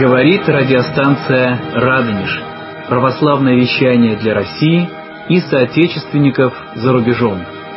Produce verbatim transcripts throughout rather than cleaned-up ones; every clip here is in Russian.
Говорит радиостанция «Радонеж». Православное вещание для России и соотечественников за рубежом.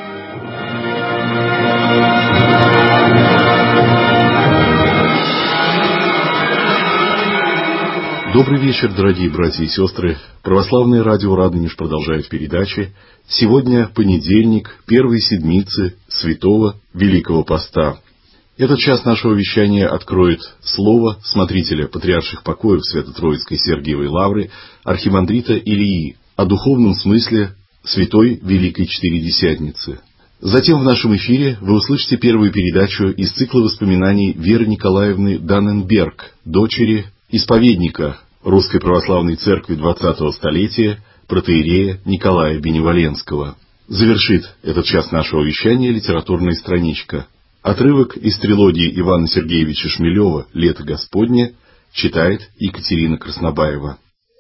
Добрый вечер, дорогие братья и сестры. Православное радио «Радонеж» продолжает передачи. Сегодня понедельник, первой седмицы Святого Великого Поста. Этот час нашего вещания откроет слово смотрителя патриарших покоев Свято-Троицкой Сергиевой Лавры архимандрита Илии о духовном смысле Святой Великой Четыредесятницы. Затем в нашем эфире вы услышите первую передачу из цикла воспоминаний Веры Николаевны Данненберг, дочери исповедника Русской Православной Церкви двадцатого столетия, протоиерея Николая Беневоленского. Завершит этот час нашего вещания литературная страничка. Отрывок из трилогии Ивана Сергеевича Шмелева «Лето Господне» читает Екатерина Краснобаева.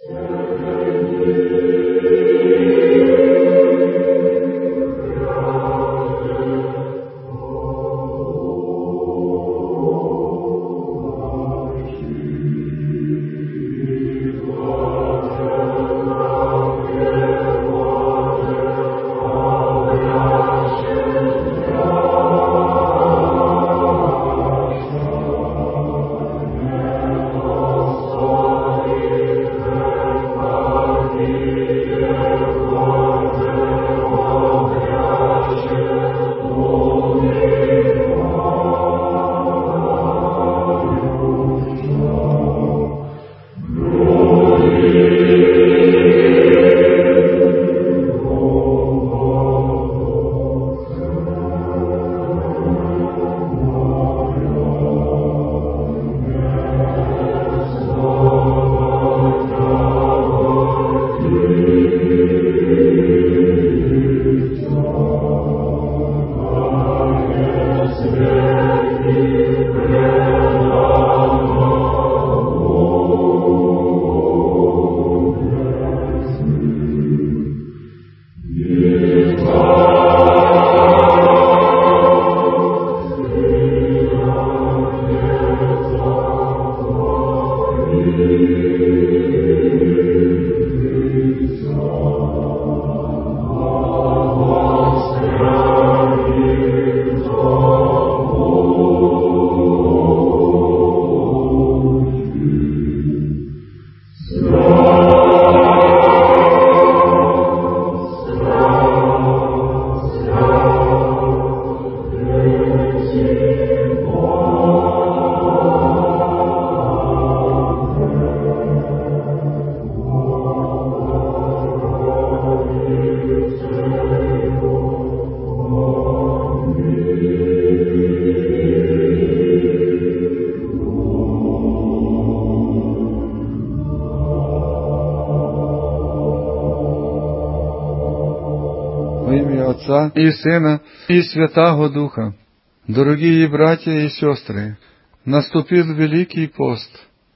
Отца и Сына и Святаго Духа. Дорогие братья и сестры, наступил Великий пост,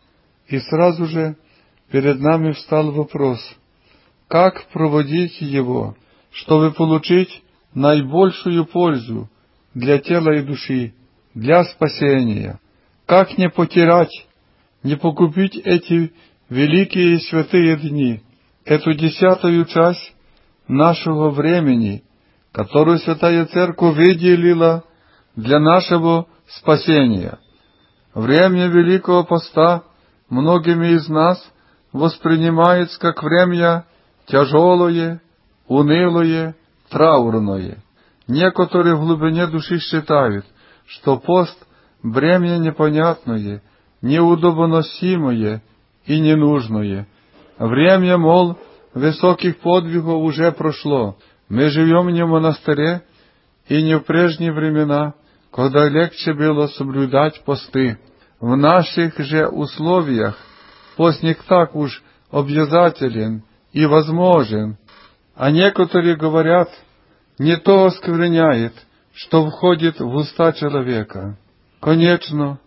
и сразу же перед нами встал вопрос, как проводить его, чтобы получить наибольшую пользу для тела и души, для спасения, как не потерять, не погубить эти великие и святые дни, эту десятую часть нашего времени, которую Святая Церковь выделила для нашего спасения. Время Великого Поста многими из нас воспринимается как время тяжелое, унылое, траурное. Некоторые в глубине души считают, что пост — бремя непонятное, неудобоносимое и ненужное. Время, мол, высоких подвигов уже прошло. Мы живем не в монастыре и не в прежние времена, когда легче было соблюдать посты. В наших же условиях пост не так уж обязателен и возможен, а некоторые говорят, не то оскверняет, что входит в уста человека. Конечно,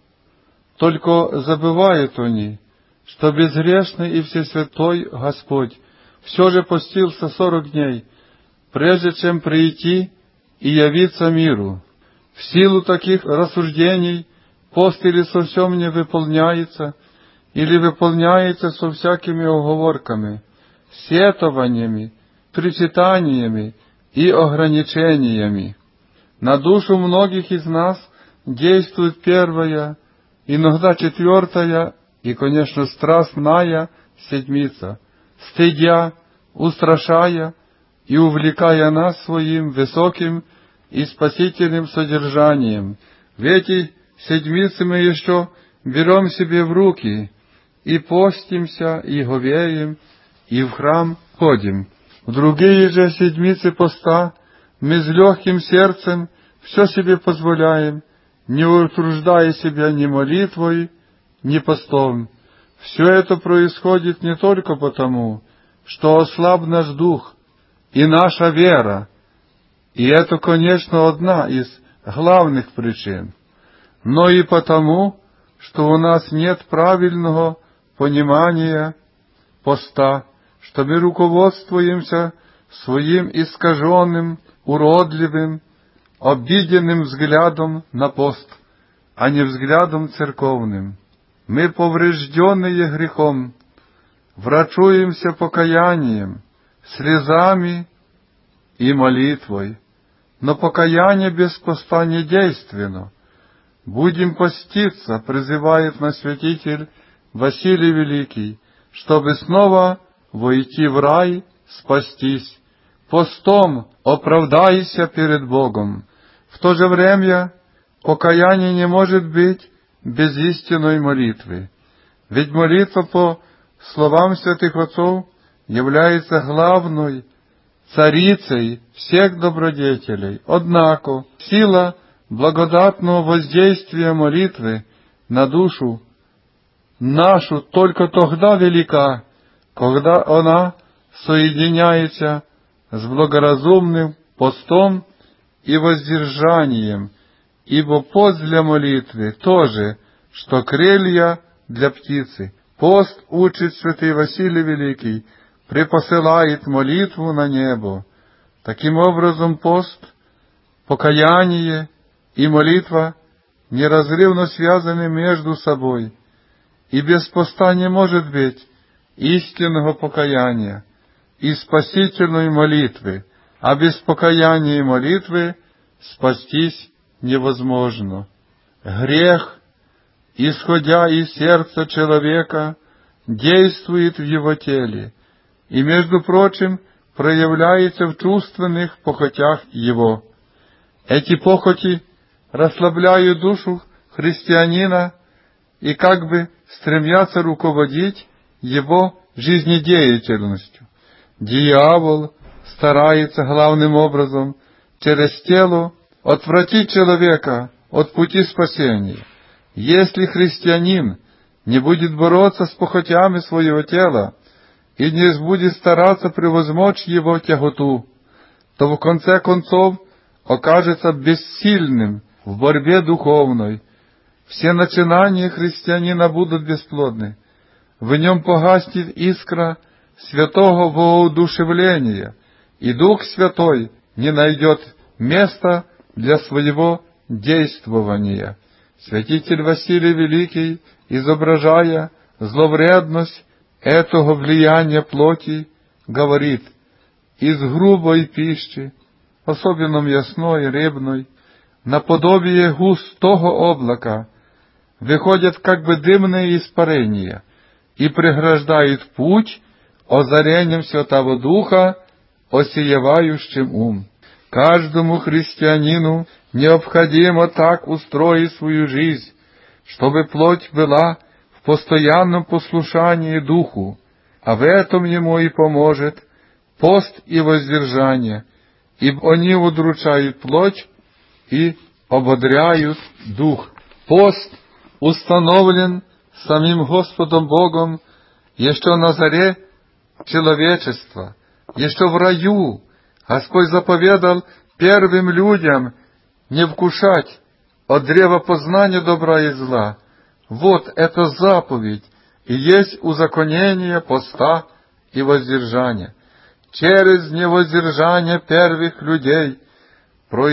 только забывают они, что безгрешный и всесвятой Господь все же постился сорок дней, прежде чем прийти и явиться миру. В силу таких рассуждений пост или совсем не выполняется, или выполняется со всякими оговорками, сетованиями, причитаниями и ограничениями. На душу многих из нас действует первая, иногда четвертая и, конечно, страстная седмица, стыдя, устрашая и увлекая нас своим высоким и спасительным содержанием. В эти седмицы мы еще берем себе в руки и постимся, и говеем, и в храм ходим. В другие же седмицы поста мы с легким сердцем все себе позволяем, не утруждая себя ни молитвой, ни постом. Все это происходит не только потому, что ослаб наш дух и наша вера, и это, конечно, одна из главных причин, но и потому, что у нас нет правильного понимания поста, что мы руководствуемся своим искаженным, уродливым, обиденным взглядом на пост, а не взглядом церковным. Мы, поврежденные грехом, врачуемся покаянием, слезами и молитвой, но покаяние без поста не действенно. Будем поститься, призывает нас святитель Василий Великий, чтобы снова войти в рай, спастись. Постом оправдайся перед Богом. В то же время покаяние не может быть без истинной молитвы. Ведь молитва, по словам святых отцов, является главной царицей всех добродетелей. Однако сила благодатного воздействия молитвы на душу нашу только тогда велика, когда она соединяется с благоразумным постом и воздержанием, ибо пост для молитвы тоже, что крылья для птицы. Пост, учит святый Василий Великий, припосылает молитву на небо. Таким образом, пост, покаяние и молитва неразрывно связаны между собой, и без поста не может быть истинного покаяния и спасительной молитвы, а без покаяния и молитвы спастись невозможно. Грех, исходя из сердца человека, действует в его теле и, между прочим, проявляется в чувственных похотях его. Эти похоти расслабляют душу христианина и как бы стремятся руководить его жизнедеятельностью. Дьявол старается главным образом через тело отвратить человека от пути спасения. Если христианин не будет бороться с похотями своего тела и не будет стараться превозмочь его тяготу, то в конце концов окажется бессильным в борьбе духовной. Все начинания христианина будут бесплодны. В нем погаснет искра святого воодушевления, и Дух Святой не найдет места для своего действования. Святитель Василий Великий, изображая зловредность этого влияния плоти, говорит: из грубой пищи, особенно мясной, рыбной, наподобие густого облака, выходят как бы дымные испарения и преграждают путь озарением Святого Духа, осеявающим ум. Каждому христианину необходимо так устроить свою жизнь, чтобы плоть была в постоянном послушании Духу, а в этом ему и поможет пост и воздержание, ибо они удручают плоть и ободряют дух. Пост установлен самим Господом Богом еще на заре человечества, еще в раю. Господь заповедал первым людям не вкушать от древа познания добра и зла. Вот это заповедь и есть узаконение поста и воздержания. Через невоздержание первых людей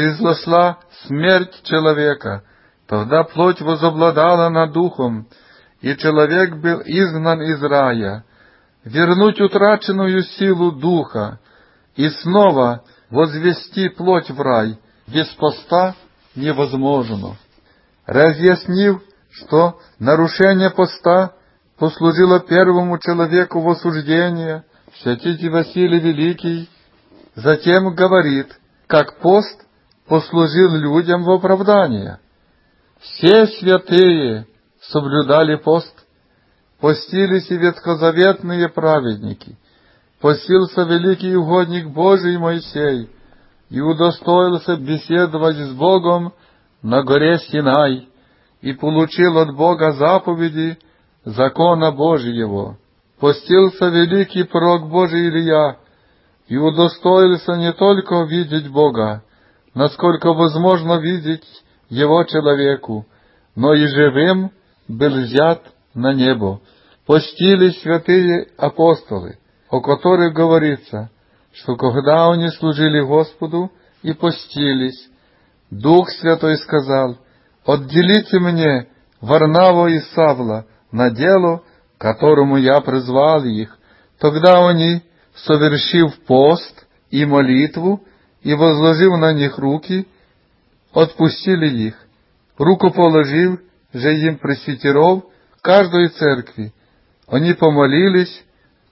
произошла смерть человека. Тогда плоть возобладала над духом, и человек был изгнан из рая, вернуть утраченную силу духа и снова возвести плоть в рай без поста невозможно. Разъяснив, что нарушение поста послужило первому человеку в осуждение, святитель Василий Великий затем говорит, как пост послужил людям в оправдание. Все святые соблюдали пост, постились и ветхозаветные праведники, постился великий угодник Божий Моисей и удостоился беседовать с Богом на горе Синай и получил от Бога заповеди закона Божьего. Постился великий пророк Божий Илия и удостоился не только видеть Бога, насколько возможно видеть Его человеку, но и живым был взят на небо. Постились святые апостолы, о которых говорится, что когда они служили Господу и постились, Дух Святой сказал: «Отделите мне Варнаву и Савла на дело, которому я призвал их». Тогда они, совершив пост и молитву и возложив на них руки, отпустили их, рукоположив же им пресвитеров каждой церкви. Они помолились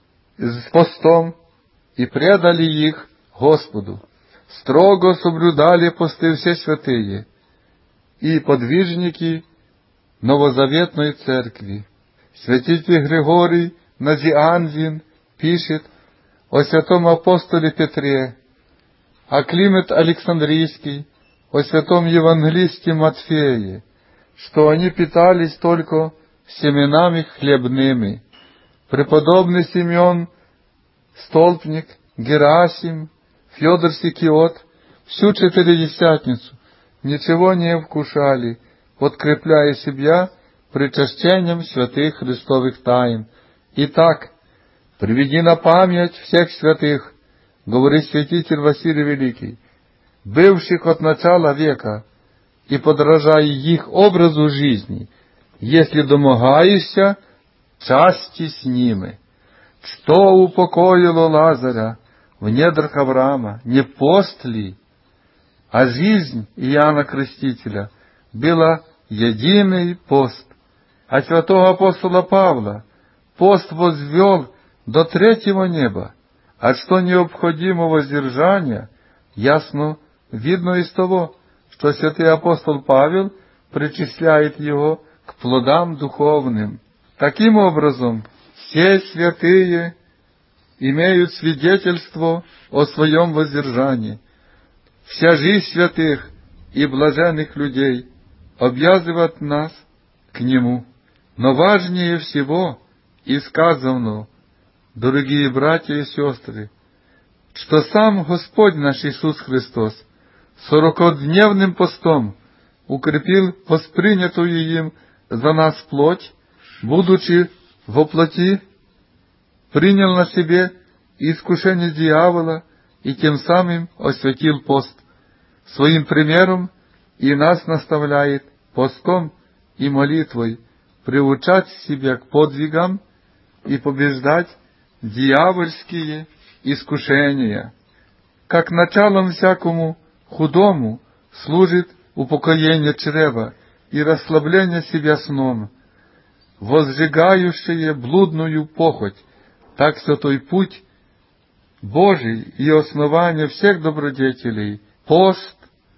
с постом и предали их Господу. Строго соблюдали посты все святые и подвижники новозаветной церкви. Святитель Григорий Назианзин пишет о святом апостоле Петре, а Климент Александрийский о святом евангелисте Матфее, что они питались только семенами хлебными. Преподобный Симеон Столпник, Герасим, Федор Сикиот всю Четыредесятницу ничего не вкушали, подкрепляя себя причащением святых Христовых тайн. Итак, приведи на память всех святых, говорит святитель Василий Великий, бывших от начала века, и подражая их образу жизни, если домогаешься части с ними. Что упокоило Лазаря в недрах Авраама, не пост ли? А жизнь Иоанна Крестителя была единый пост. А святого апостола Павла пост возвел до третьего неба. А что необходимо воздержание, ясно видно из того, что святый апостол Павел причисляет его к плодам духовным. Таким образом, все святые имеют свидетельство о своем воздержании. Вся жизнь святых и блаженных людей обязывает нас к нему. Но важнее всего и сказано, дорогие братья и сестры, что сам Господь наш Иисус Христос сорокодневным постом укрепил воспринятую им за нас плоть, будучи во плоти, принял на себе искушение дьявола и тем самым осветил пост. Своим примером и нас наставляет постом и молитвой приучать себя к подвигам и побеждать дьявольские искушения. Как началом всякому худому служит упокоение чрева и расслабление себя сном, возжигающее блудную похоть, так святой путь Божий и основание всех добродетелей — пост,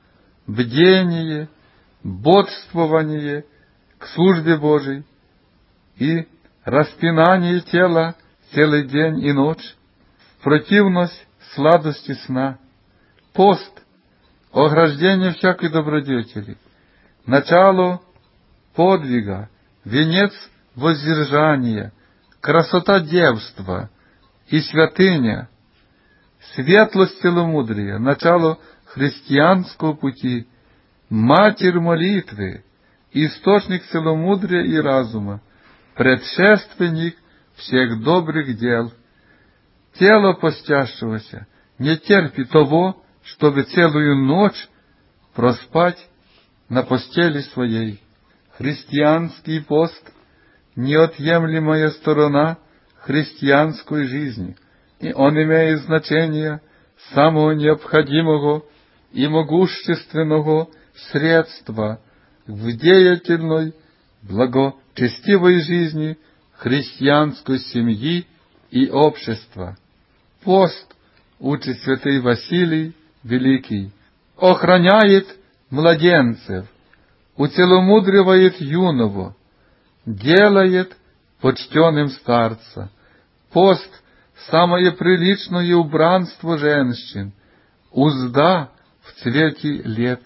бдение, бодрствование к службе Божией и распинание тела целый день и ночь, в противность сладости сна. Пост — ограждение всякой добродетели, начало подвига, венец воздержания, красота девства и святыня, светлость целомудрия, начало христианского пути, матерь молитвы, источник целомудрия и разума, предшественник всех добрых дел. Тело постящегося не терпит того, чтобы целую ночь проспать на постели своей. Христианский пост неотъемлемая сторона христианской жизни, и он имеет значение самого необходимого и могущественного средства в деятельной, благочестивой жизни христианской семьи и общества. Пост, учит святый Василий Великий, охраняет младенцев, уцеломудривает юного, делает почтенным старца. Пост — самое приличное убранство женщин, узда в цвете лет.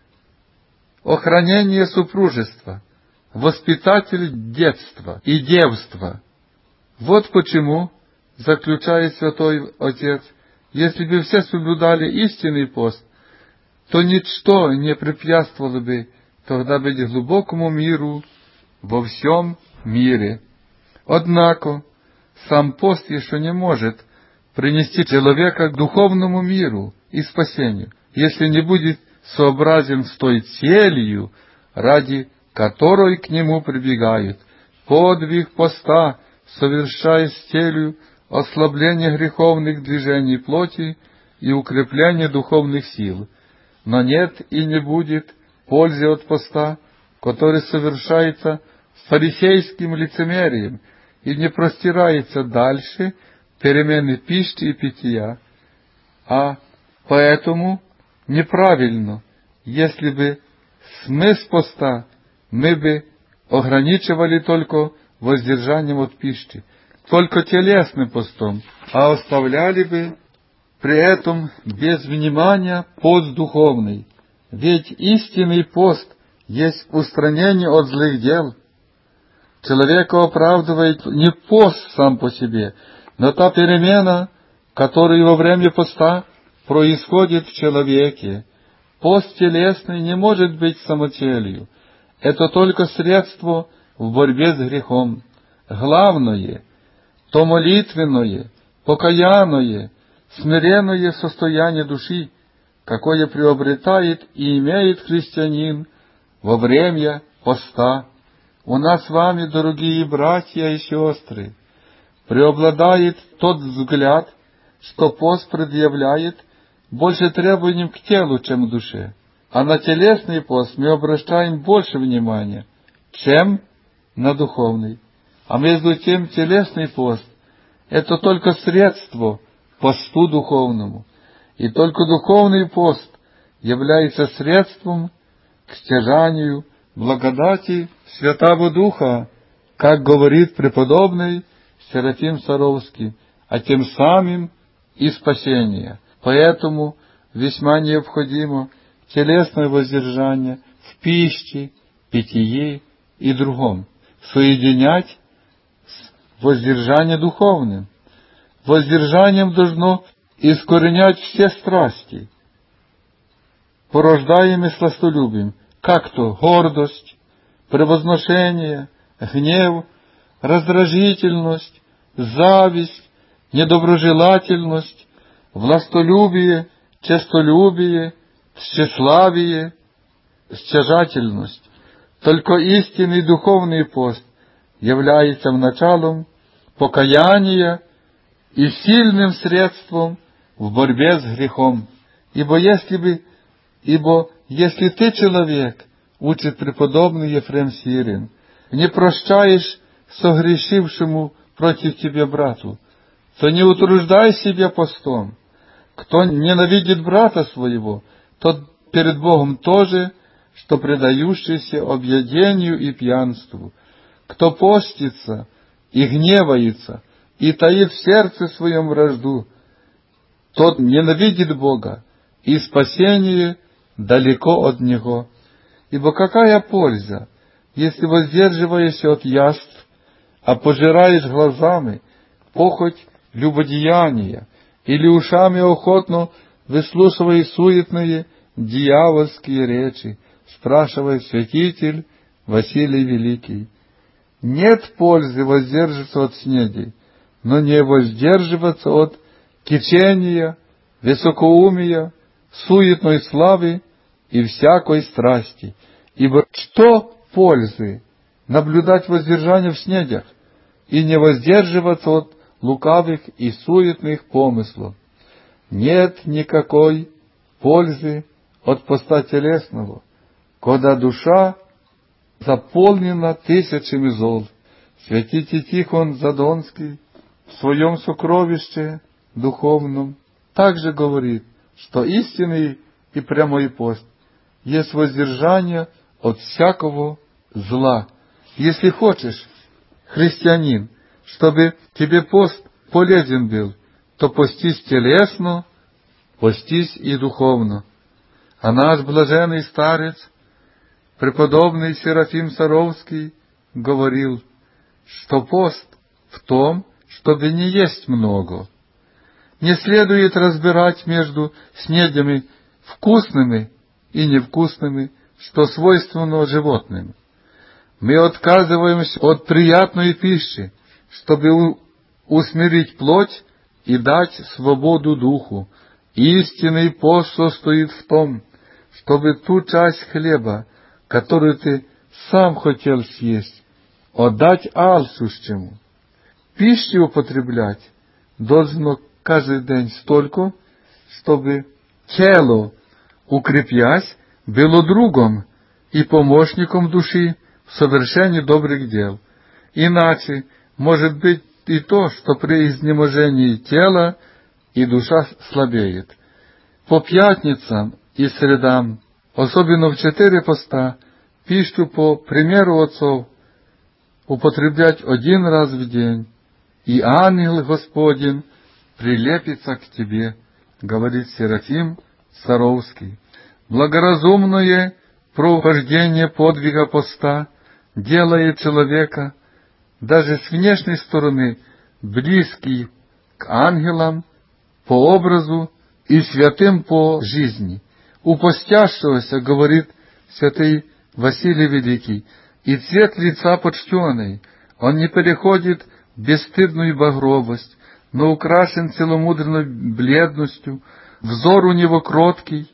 Охранение супружества, воспитатель детства и девства. Вот почему, заключает святой Отец, если бы все соблюдали истинный пост, то ничто не препятствовало бы тогда быть глубокому миру во всем мире. Однако сам пост еще не может принести человека к духовному миру и спасению, если не будет сообразен с той целью, ради которой к нему прибегают. Подвиг поста совершая с целью ослабления греховных движений плоти и укрепления духовных сил. Но нет и не будет пользы от поста, который совершается с фарисейским лицемерием и не простирается дальше перемены пищи и питья. А поэтому неправильно, если бы смысл поста мы бы ограничивали только воздержанием от пищи, только телесным постом, а оставляли бы при этом без внимания пост духовный. Ведь истинный пост есть устранение от злых дел. Человека оправдывает не пост сам по себе, но та перемена, которая во время поста происходит в человеке. Пост телесный не может быть самоцелью. Это только средство в борьбе с грехом. Главное — то молитвенное, покаянное, смиренное состояние души, какое приобретает и имеет христианин во время поста. У нас с вами, дорогие братья и сестры, преобладает тот взгляд, что пост предъявляет больше требованием к телу, чем к душе, а на телесный пост мы обращаем больше внимания, чем на духовный. А между тем телесный пост — это только средство к посту духовному, и только духовный пост является средством к стяжанию благодати Святого Духа, как говорит преподобный Серафим Саровский, а тем самым и спасение. Поэтому весьма необходимо телесное воздержание в пище, питье и другом соединять с воздержанием духовным. Воздержанием должно искоренять все страсти, порождаемые сластолюбием, как то гордость, превозношение, гнев, раздражительность, зависть, недоброжелательность, властолюбие, честолюбие, тщеславие, стяжательность. Только истинный духовный пост является началом покаяния и сильным средством в борьбе с грехом. Ибо если бы, ибо если ты, человек, учит преподобный Ефрем Сирин, не прощаешь согрешившему против тебя брату, то не утруждай себя постом. Кто ненавидит брата своего, тот перед Богом тоже, что предающийся объедению и пьянству. Кто постится и гневается, и таит в сердце своем вражду, тот ненавидит Бога, и спасение далеко от Него. Ибо какая польза, если воздерживаешься от яств, а пожираешь глазами похоть любодеяния, или ушами охотно выслушивая суетные дьявольские речи, спрашивает святитель Василий Великий. Нет пользы воздерживаться от снеди, но не воздерживаться от кичения, высокоумия, суетной славы и всякой страсти. Ибо что пользы, наблюдать воздержание в снедях и не воздерживаться от лукавых и суетных помыслов. Нет никакой пользы от поста телесного, когда душа заполнена тысячами зол. Святитель Тихон Задонский в своем сокровище духовном также говорит, что истинный и прямой пост есть воздержание от всякого зла. Если хочешь, христианин, чтобы тебе пост полезен был, то постись телесно, постись и духовно. А наш блаженный старец, преподобный Серафим Саровский, говорил, что пост в том, чтобы не есть много. Не следует разбирать между снедями вкусными и невкусными, что свойственно животным. Мы отказываемся от приятной пищи, чтобы усмирить плоть и дать свободу духу. Истинный пост состоит в том, чтобы ту часть хлеба, которую ты сам хотел съесть, отдать алчущему. Пищу употреблять должно каждый день столько, чтобы тело, укрепясь, было другом и помощником души в совершении добрых дел. Иначе может быть и то, что при изнеможении тела и душа слабеет. По пятницам и средам, особенно в четыре поста, пищу по примеру отцов употреблять один раз в день, и ангел Господень прилепится к тебе, говорит Серафим Саровский. Благоразумное прохождение подвига поста делает человека даже с внешней стороны близкий к ангелам по образу и святым по жизни. У постящегося, говорит святый Василий Великий, и цвет лица почтенный, он не переходит в бесстыдную багровость, но украшен целомудренной бледностью, взор у него кроткий,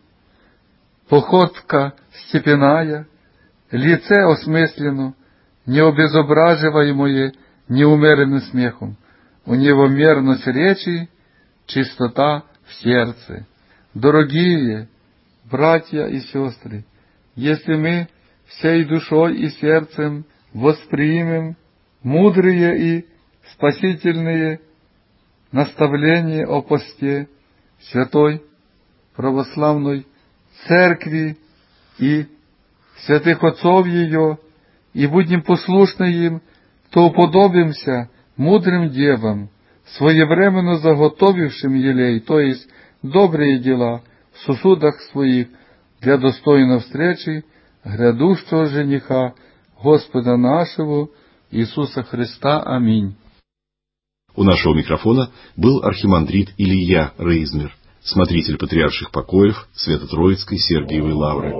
походка степенная, лице осмысленно, не обезображиваемое неумеренным смехом. У него мерность речи, чистота в сердце. Дорогие братья и сестры, если мы всей душой и сердцем воспримем мудрые и спасительные наставления о посте святой православной церкви и святых отцов ее, и будем послушны им, то уподобимся мудрым девам, своевременно заготовившим елей, то есть добрые дела в сосудах своих для достойной встречи грядущего жениха Господа нашего Иисуса Христа. Аминь. У нашего микрофона был архимандрит Илья Рейзмер, смотритель патриарших покоев Свято-Троицкой Сергиевой Лавры.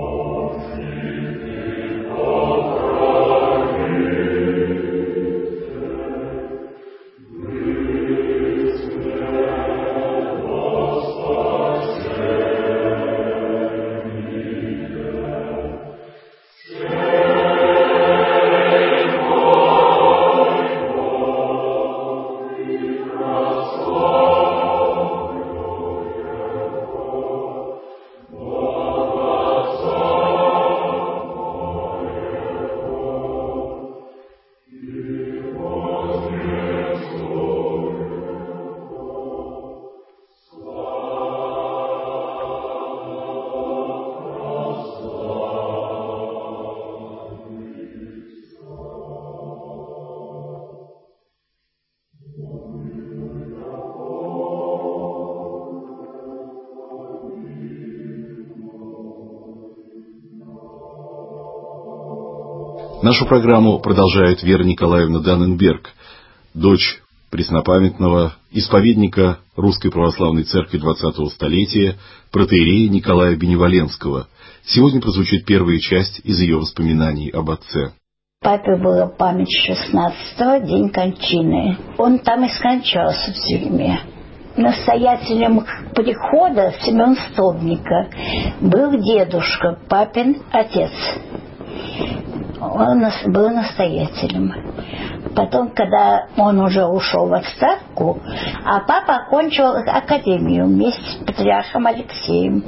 Нашу программу продолжает Вера Николаевна Данненберг, дочь преснопамятного исповедника Русской Православной Церкви двадцатого столетия, протоиерея Николая Беневоленского. Сегодня прозвучит первая часть из ее воспоминаний об отце. Папе была память шестнадцатого, день кончины. Он там и скончался в тюрьме. Настоятелем прихода Семен Столбника был дедушка, папин отец. Он был настоятелем. Потом, когда он уже ушел в отставку, а папа окончил академию вместе с патриархом Алексеем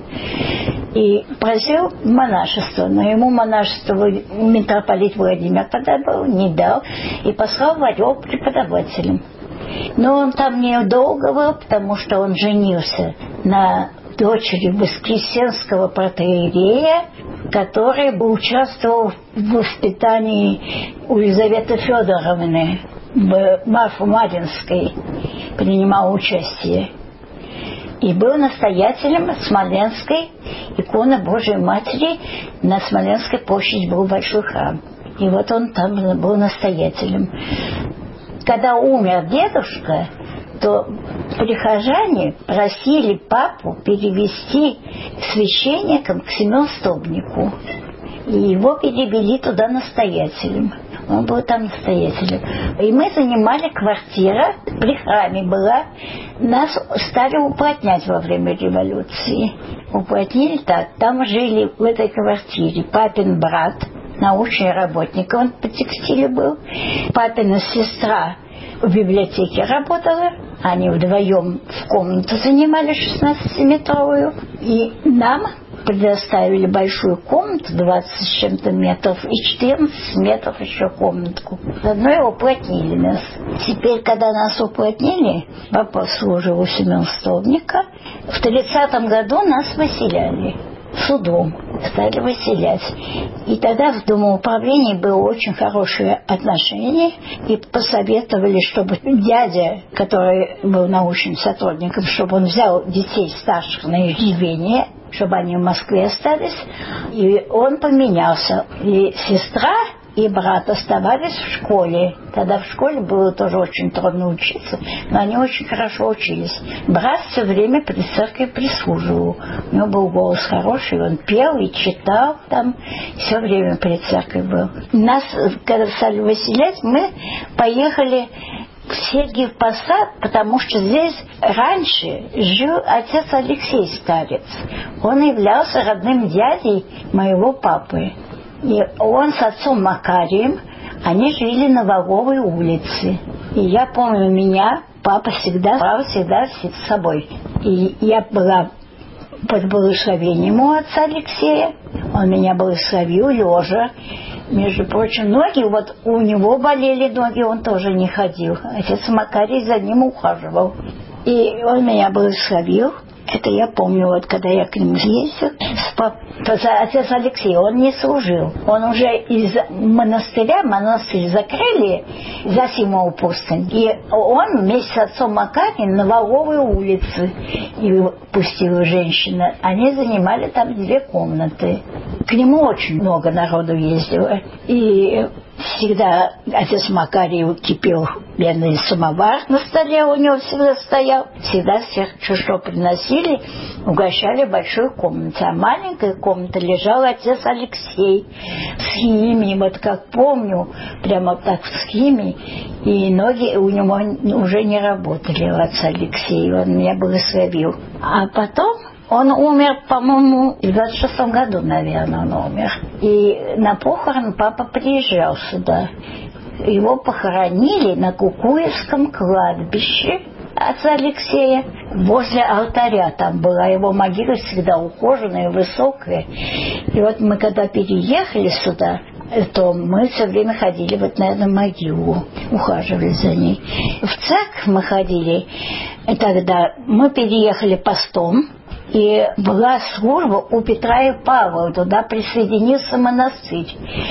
и просил монашество, но ему монашество митрополит Владимир тогда был, не дал, и послал в Орел преподавателем. Но он там недолго был, потому что он женился на дочери воскресенского протоиерея, который участвовал в воспитании у Елизаветы Федоровны, в Марфо-Мадинской, принимал участие. И был настоятелем Смоленской иконы Божией Матери. На Смоленской площади был большой храм. И вот он там был настоятелем. Когда умер дедушка, то прихожане просили папу перевести священником к Семену-Столбнику. И его перевели туда настоятелем. Он был там настоятелем. И мы занимали квартиру, при храме была. Нас стали уплотнять во время революции. Уплотнили так. Там жили в этой квартире папин брат, научный работник, он по текстилю был. Папина сестра в библиотеке работала. Они вдвоем в комнату занимали шестнадцатиметровую. И нам предоставили большую комнату, двадцать с чем-то метров, и четырнадцать метров еще комнатку. Заодно и уплотнили нас. Теперь, когда нас уплотнили, папа служил у Семена Столбника, в тридцатом году нас выселяли судом, стали выселять. И тогда в Домоуправлении было очень хорошее отношение, и посоветовали, чтобы дядя, который был научным сотрудником, чтобы он взял детей старших на иждивение, чтобы они в Москве остались. И он поменялся. И сестра и брат оставались в школе. Тогда в школе было тоже очень трудно учиться, но они очень хорошо учились. Брат все время при церкви прислуживал. У него был голос хороший, он пел и читал там, все время при церкви был. Нас, когда стали выселять, мы поехали в Сергиев Посад, потому что здесь раньше жил отец Алексей Старец. Он являлся родным дядей моего папы. И он с отцом Макарием, они жили на Волговой улице. И я помню, меня папа всегда брал всегда с собой. И я была под благословением у отца Алексея. Он меня благословил лежа. Между прочим, ноги, вот у него болели ноги, он тоже не ходил. Отец Макарий за ним ухаживал. И он меня благословил. Это я помню, вот когда я к нему съездил. Отец Алексей, он не служил. Он уже из монастыря, монастырь закрыли за Симову пустынь. И он вместе с отцом Макарием на Волговой улице его пустила женщина. Они занимали там две комнаты. К нему очень много народу ездило. И всегда отец Макарий кипел бедный самовар на столе, у него всегда стоял. Всегда всех что приносили, угощали в большой комнате. А маленькая комната лежал отец Алексей с химией, вот как помню, прямо так с химией. И ноги у него уже не работали, у отца Алексея. Он меня благословил. А потом он умер, по-моему, в двадцать шестом году, наверное, он умер. И на похорон папа приезжал сюда. Его похоронили на Кукуевском кладбище отца Алексея. Возле алтаря там была его могила, всегда ухоженная, высокая. И вот мы когда переехали сюда, то мы все время ходили вот на эту могилу, ухаживали за ней. В церковь мы ходили, и тогда мы переехали постом. И была служба у Петра и Павла, туда присоединился монастырь.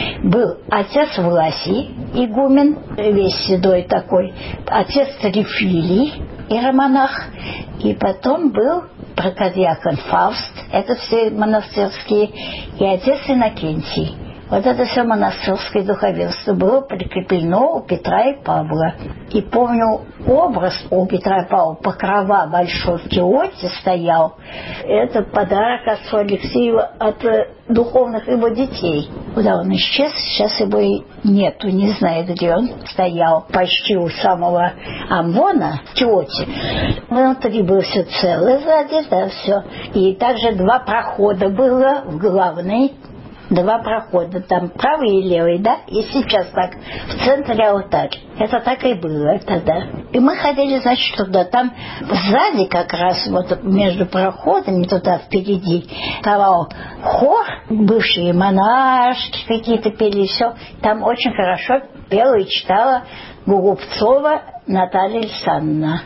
Был отец Власий, игумен, весь седой такой, отец Трифилий, иеромонах, и потом был протодиакон Фауст, это все монастырские, и отец Иннокентий. Вот это все монастырское духовенство было прикреплено у Петра и Павла. И помню, образ у Петра и Павла, покрова большой в киоте стоял. Это подарок отцу Алексею от духовных его детей. Куда он исчез, сейчас его и нету, не знаю, где он стоял. Почти у самого амвона в киоте. Внутри было все целое сзади, да, все. И также два прохода было в главный. два прохода, там правый и левый, да, и сейчас так, в центре алтарь. Это так и было тогда. И мы ходили, значит, туда, там сзади как раз, вот между проходами, туда впереди, там хор, бывшие монашки какие-то пели, и все. Там очень хорошо пела и читала Голубцова Наталья Александровна.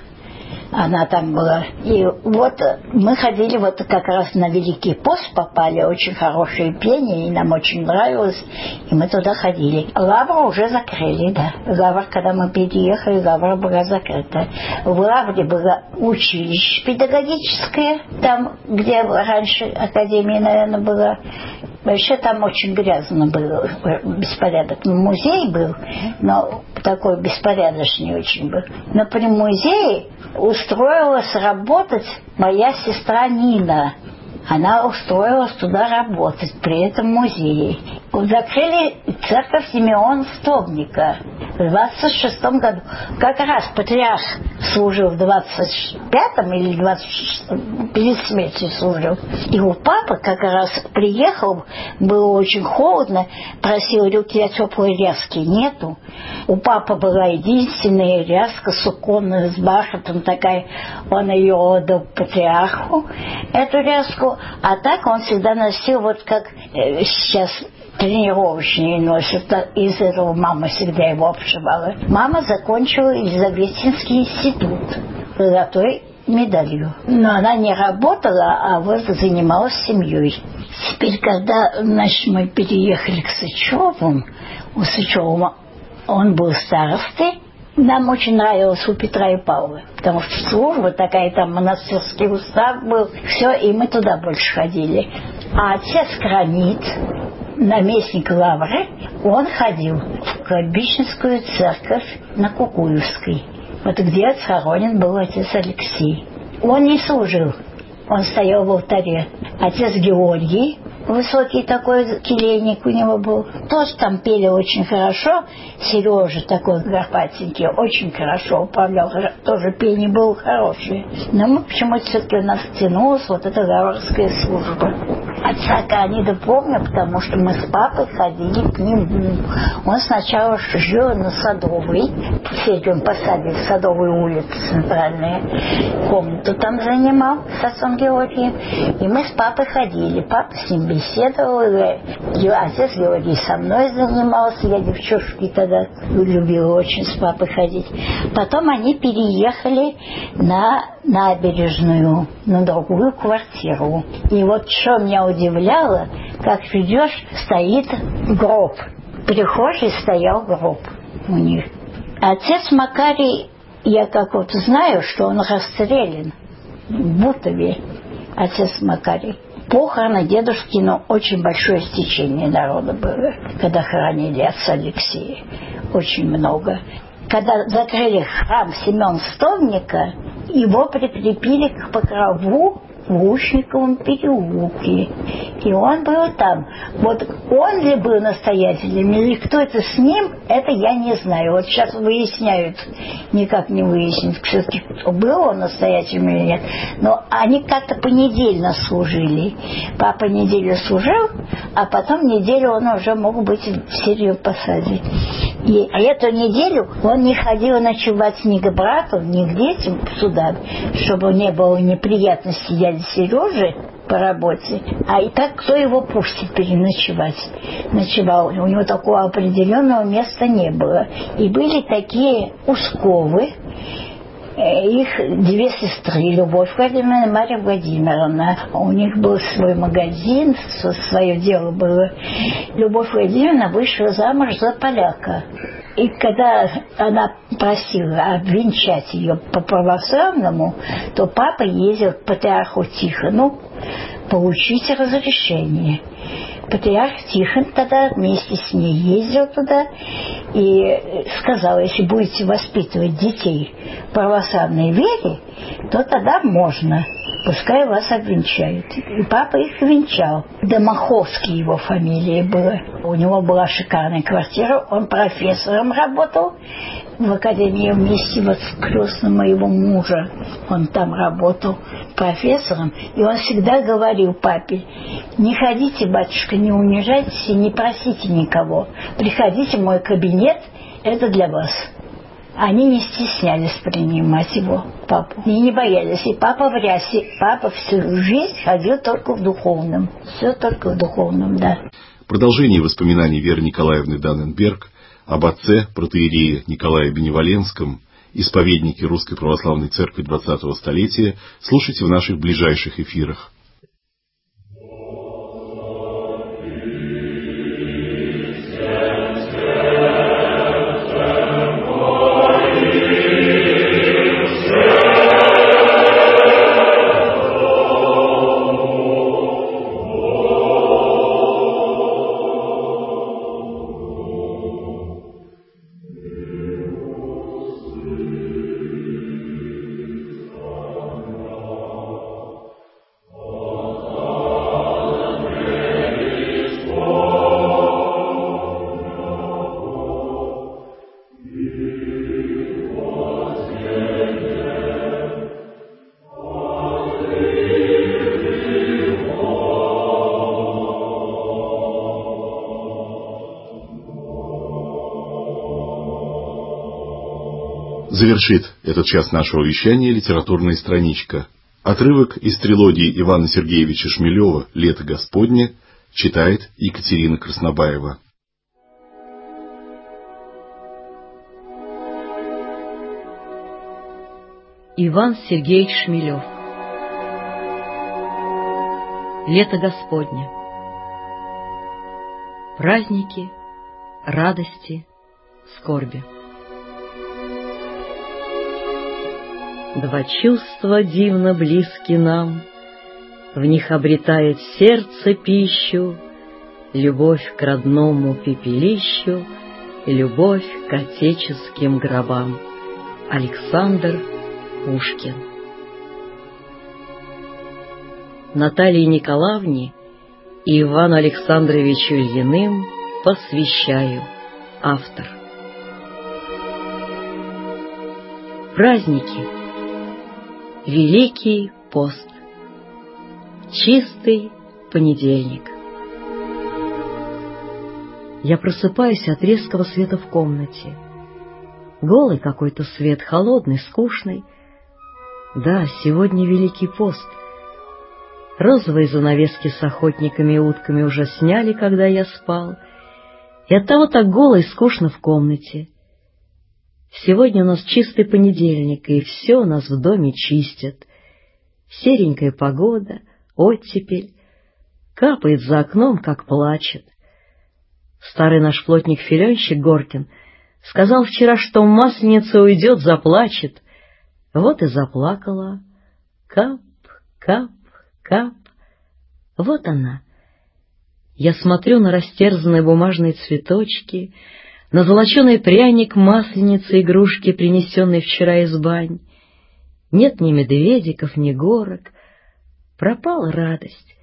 Она там была. И вот мы ходили вот как раз на Великий пост, попали, очень хорошее пение, и нам очень нравилось, и мы туда ходили. Лавру уже закрыли, да. Лавра, когда мы переехали, Лавра была закрыта. В Лавре было училище педагогическое, там, где раньше академия, наверное, была. Вообще там очень грязно было, беспорядок. Музей был, но такой беспорядочный очень был. Но при музее устроилась работать моя сестра Нина. Она устроилась туда работать при этом музее. Закрыли церковь Симеона Столбника в двадцать шестом году. Как раз патриарх служил в двадцать пятом или двадцать шестом, перед смертью служил. И у папы как раз приехал, было очень холодно, просил, говорю, у тебя теплой ряски нету. У папы была единственная ряска суконная с бархатом такая, он ее отдал патриарху, эту ряску, а так он всегда носил вот как э, сейчас тренировочные носят, из этого мама всегда его обшивала. Мама закончила Елизаветинский институт золотой медалью. Но она не работала, а вот занималась семьей. Теперь, когда, значит, мы переехали к Сычеву, у Сычева он был старостой, нам очень нравилось у Петра и Павла, потому что служба такая, там монастырский устав был, все, и мы туда больше ходили. А отец Кранит, наместник Лавры, он ходил в Кладбищенскую церковь на Кукуевской, вот где схоронен был отец Алексей. Он не служил, он стоял в алтаре. Отец Георгий, высокий такой келейник у него был, тоже там пели очень хорошо. Сережа такой горбатенький, очень хорошо управлял, тоже пение было хорошее. Но мы почему-то все-таки у нас тянулась вот эта лаврская служба. Отца Канида помню, потому что мы с папой ходили к нему. Он сначала жил на Садовой, в Среднем Посаде, в Садовой улице центральная, комнату там занимал с отцом Георгием. И мы с папой ходили. Папа с ним беседовал, отец Георгий со мной занимался, я девчушки тогда любила очень с папой ходить. Потом они переехали на набережную, на другую квартиру. И вот что меня удивляло, как идешь, стоит гроб. В прихожей стоял гроб у них. Отец Макарий, я как вот знаю, что он расстрелян в Бутове, отец Макарий. Похороны дедушкину очень большое стечение народа было, когда хоронили отца Алексея. Очень много. Когда закрыли храм Семена Столбника, его прикрепили к покрову в Лучниковом переулке. И он был там. Вот он ли был настоятелем, или кто это с ним, это я не знаю. Вот сейчас выясняют, никак не выяснить, все-таки был он настоятелем или нет. Но они как-то понедельно служили. Папа неделю служил, а потом неделю он уже мог быть в Среднем Посаде. И эту неделю он не ходил ночевать ни к брату, ни к детям сюда, чтобы не было неприятностей дяди Сережи по работе. А и так кто его пустит переночевать? Ночевал. У него такого определенного места не было. И были такие Усковы, их две сестры, Любовь Владимировна и Марья Владимировна. У них был свой магазин, свое дело было. Любовь Владимировна вышла замуж за поляка. И когда она просила обвенчать ее по православному, то папа ездил к патриарху Тихону получить разрешение. Патриарх Тихон тогда вместе с ней ездил туда и сказал, если будете воспитывать детей в православной вере, то тогда можно, пускай вас обвенчают. И папа их венчал. Домаховский его фамилия была. У него была шикарная квартира, он профессором работал в академии вместе вот с крестным моего мужа. Он там работал профессором, и он всегда говорил папе: не ходите, батюшка, не унижайтесь и не просите никого. Приходите в мой кабинет, это для вас. Они не стеснялись принимать его, папу, и не боялись. И папа в рясе, папа всю жизнь ходил только в духовном. Все только в духовном, да. Продолжение воспоминаний Веры Николаевны Данненберг об отце протоиерее Николае Беневоленском, исповеднике Русской Православной Церкви двадцатого столетия, слушайте в наших ближайших эфирах. Завершит этот час нашего вещания литературная страничка. Отрывок из трилогии Ивана Сергеевича Шмелева «Лето Господне» читает Екатерина Краснобаева. Иван Сергеевич Шмелев. Лето Господне. Праздники, радости, скорби. Два чувства дивно близки нам, в них обретает сердце пищу, любовь к родному пепелищу и любовь к отеческим гробам. Александр Пушкин. Наталье Николаевне и Ивану Александровичу Ильиным посвящаю. Автор. Праздники. Великий пост. Чистый понедельник. Я просыпаюсь от резкого света в комнате. Голый какой-то свет, холодный, скучный. Да, сегодня Великий пост. Розовые занавески с охотниками и утками уже сняли, когда я спал, и оттого так голо и скучно в комнате. Сегодня у нас чистый понедельник, и все у нас в доме чистят. Серенькая погода, оттепель, капает за окном, как плачет. Старый наш плотник-филенщик Горкин сказал вчера, что масленица уйдет, заплачет. Вот и заплакала. Кап, кап, кап. Вот она. Я смотрю на растерзанные бумажные цветочки, на золоченый пряник масленицы игрушки, принесенной вчера из бань. Нет ни медведиков, ни горок. Пропала радость.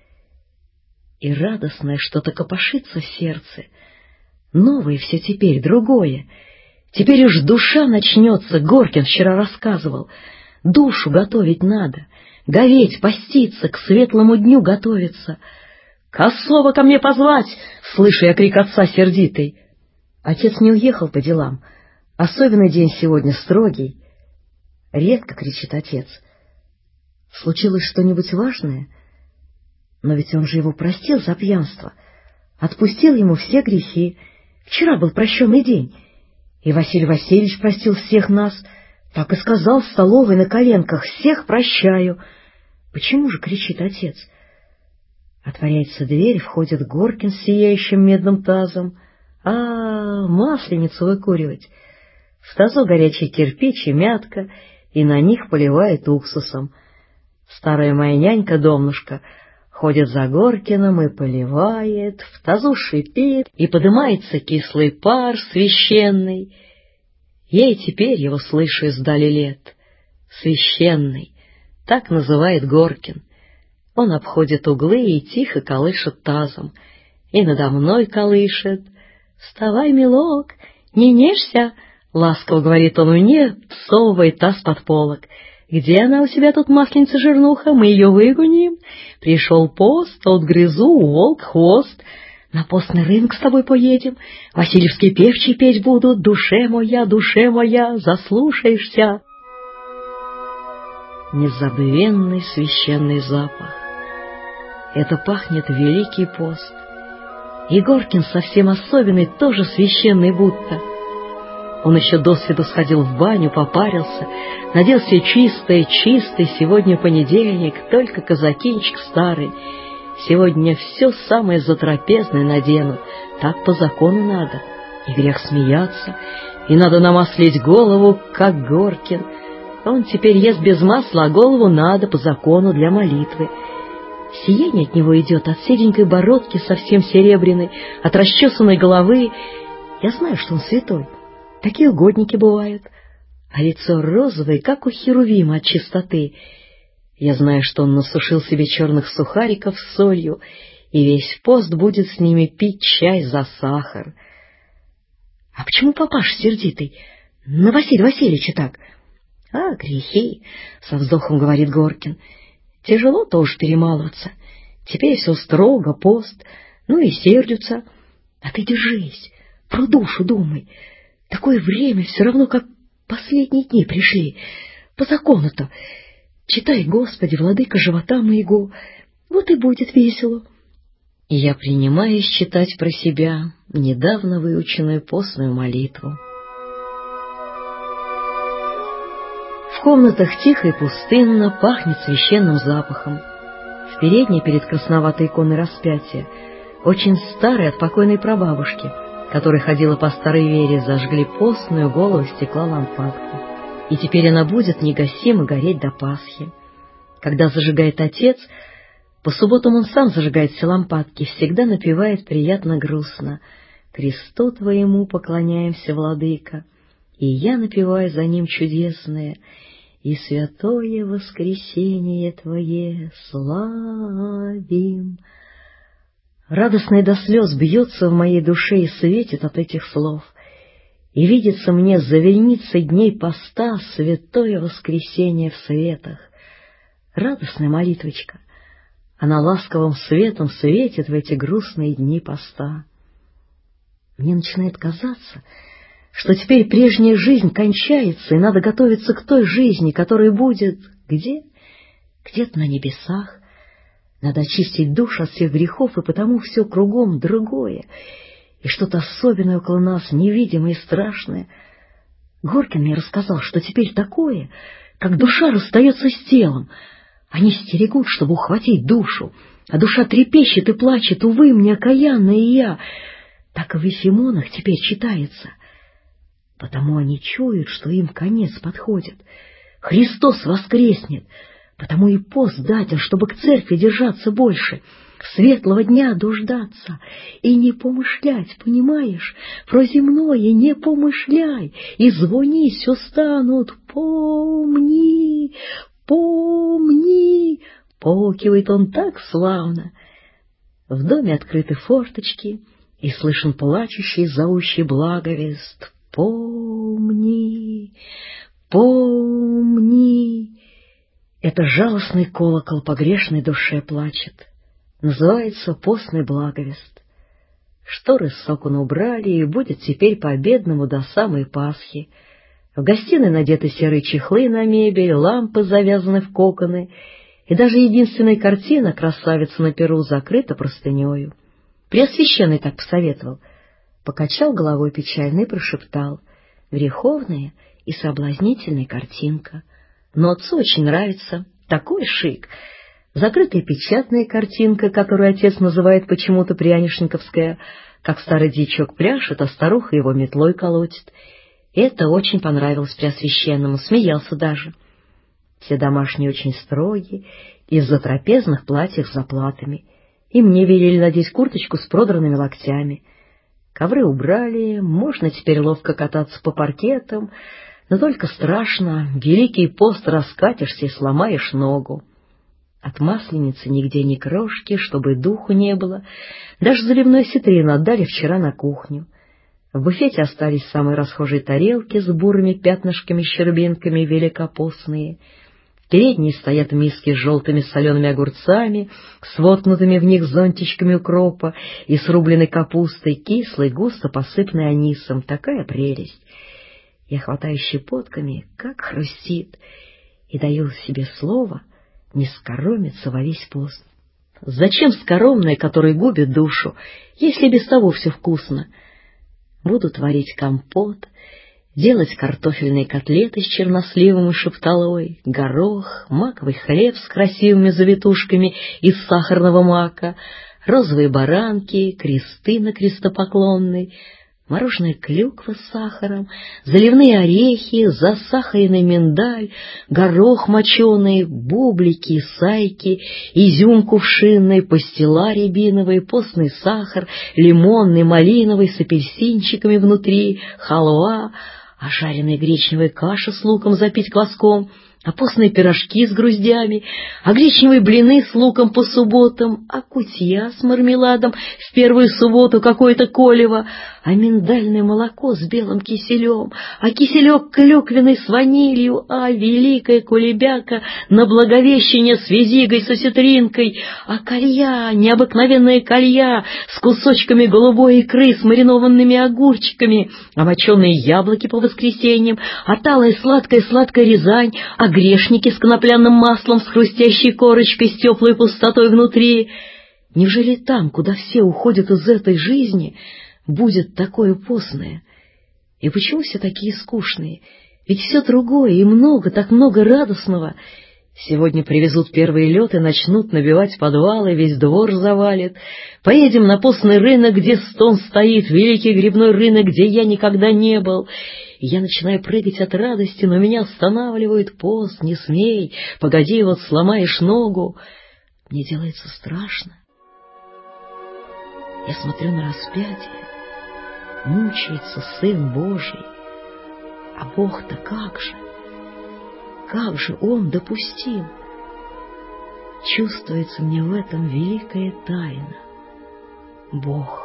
И радостное что-то копошится в сердце. Новое все теперь, другое. Теперь уж душа начнется, Горкин вчера рассказывал. Душу готовить надо, говеть, поститься, к светлому дню готовиться. «Косого ко мне позвать!» — слышу я крик отца сердитый. Отец не уехал по делам. Особенный день сегодня, строгий. Редко кричит отец. Случилось что-нибудь важное? Но ведь он же его простил за пьянство, отпустил ему все грехи. Вчера был прощенный день, и Василий Васильевич простил всех нас. Так и сказал в столовой на коленках: «Всех прощаю». Почему же кричит отец? Отворяется дверь, входит Горкин с сияющим медным тазом. А, масленицу выкуривать. В тазу горячий кирпич и мятка, и на них поливает уксусом. Старая моя нянька-домнушка ходит за Горкиным и поливает, в тазу шипит, и подымается кислый пар священный. Я и теперь его слышу издали лет. Священный, так называет Горкин. Он обходит углы и тихо колышет тазом, и надо мной колышет. «Вставай, милок, не нежься, Ласково говорит он мне, всовывает таз под полок. Где она у себя тут, масленица-жирнуха? Мы ее выгоним. Пришел пост, от грызу, волк хвост. На постный рынок с тобой поедем, Васильевские певчие петь будут. Душе моя, душе моя, заслушаешься. Незабвенный священный запах. Это пахнет Великий пост. И Горкин совсем особенный, тоже священный будто. Он еще досвиду сходил в баню, попарился, надел себе чистое, чистый, сегодня понедельник, только казакинчик старый. Сегодня все самое затрапезное надену, так по закону надо, и грех смеяться, и надо намаслить голову, как Горкин. Он теперь ест без масла, а голову надо по закону для молитвы. Сияние от него идет, от седенькой бородки совсем серебряной, от расчесанной головы. Я знаю, что он святой, такие угодники бывают, а лицо розовое, как у херувима от чистоты. Я знаю, что он насушил себе черных сухариков с солью, и весь пост будет с ними пить чай за сахар. А почему папаша сердитый? На Василия Васильевича так? А, грехи, — со вздохом говорит Горкин. Тяжело тоже перемалываться. Теперь все строго, пост, ну и сердятся. А ты держись, про душу думай. Такое время все равно, как последние дни пришли. По закону-то. Читай, Господи, владыка живота моего, вот и будет весело. И я принимаюсь читать про себя недавно выученную постную молитву. В комнатах тихо и пустынно, пахнет священным запахом. В передней перед красноватой иконой распятия, очень старой от покойной прабабушки, которая ходила по старой вере, зажгли постную голову стекла лампадку. И теперь она будет негасимо гореть до Пасхи. Когда зажигает отец, по субботам он сам зажигает все лампадки, всегда напевает приятно грустно: «Кресту твоему поклоняемся, владыка». И я напеваю за ним чудесное: «И святое воскресение твое славим». Радостное до слез бьется в моей душе и светит от этих слов. И видится мне за вереницей дней поста святое воскресенье в светах. Радостная молитвочка, она ласковым светом светит в эти грустные дни поста. Мне начинает казаться, что теперь прежняя жизнь кончается, и надо готовиться к той жизни, которая будет где? Где-то на небесах. Надо очистить душу от всех грехов, и потому все кругом другое, и что-то особенное около нас, невидимое и страшное. Горкин мне рассказал, что теперь такое, как душа расстается с телом. Они стерегут, чтобы ухватить душу, а душа трепещет и плачет: увы, мне окаянная я. Так и в Ефимонах теперь читается. Потому они чуют, что им конец подходит. Христос воскреснет, потому и пост датель, чтобы к церкви держаться больше, светлого дня дождаться и не помышлять, понимаешь, про земное не помышляй, и звони, все станут, помни, помни. Поукивает он так славно. В доме открыты форточки, и слышен плачущий, зовущий благовест: помни, помни. Это жалостный колокол по грешной душе плачет. Называется постный благовест. Шторы с окон убрали, и будет теперь по-обедному до самой Пасхи. В гостиной надеты серые чехлы на мебель, лампы завязаны в коконы, и даже единственная картина «Красавица на перу» закрыта простынею. Преосвященный так посоветовал. Покачал головой печально и прошептал: греховная и соблазнительная картинка. Но отцу очень нравится, такой шик. Закрытая печатная картинка, которую отец называет почему-то прянишниковская, как старый дьячок пляшет, а старуха его метлой колотит. Это очень понравилось Преосвященному, смеялся даже. Все домашние очень строгие, из-за трапезных платьев с заплатами. И мне велели надеть курточку с продранными локтями. Ковры убрали, можно теперь ловко кататься по паркетам, но только страшно, Великий пост, раскатишься и сломаешь ногу. От масленицы нигде ни крошки, чтобы духу не было. Даже заливной ситрин отдали вчера на кухню. В буфете остались самые расхожие тарелки с бурыми пятнышками-щербинками великопостные. В передней стоят миски с желтыми солеными огурцами, с воткнутыми в них зонтичками укропа и с рубленой капустой, кислой, густо посыпанной анисом. Такая прелесть! Я хватаю щепотками, как хрустит, и даю себе слово не скоромиться во весь пост. Зачем скоромное, которое губит душу, если без того все вкусно? Буду творить компот, делать картофельные котлеты с черносливом и шепталой, горох, маковый хлеб с красивыми завитушками из сахарного мака, розовые баранки, кресты на крестопоклонной, мороженая клюква с сахаром, заливные орехи, засахаренный миндаль, горох моченый, бублики, сайки, изюм кувшинный, пастила рябиновый, постный сахар, лимонный, малиновый с апельсинчиками внутри, халва, а жареная гречневая каша с луком запить кваском, а постные пирожки с груздями, а гречневые блины с луком по субботам, а кутья с мармеладом в первую субботу какое-то колево, а миндальное молоко с белым киселем, а киселек клюквенный с ванилью, а великая кулебяка на Благовещение с визигой с осетринкой, а калья, необыкновенная калья с кусочками голубой икры с маринованными огурчиками, а моченые яблоки по воскресеньям, а талая сладкая-сладкая Рязань, а грешники с конопляным маслом, с хрустящей корочкой, с теплой пустотой внутри. Неужели там, куда все уходят из этой жизни, будет такое постное? И почему все такие скучные? Ведь все другое, и много, так много радостного. Сегодня привезут первый лед и начнут набивать подвалы, весь двор завалит. Поедем на постный рынок, где стон стоит, великий грибной рынок, где я никогда не был. И я начинаю прыгать от радости, но меня останавливают: пост, не смей, погоди, вот сломаешь ногу. Мне делается страшно. Я смотрю на распятие, мучается Сын Божий, а Бог-то как же? Как же Он допустил? Чувствуется мне в этом великая тайна. Бог.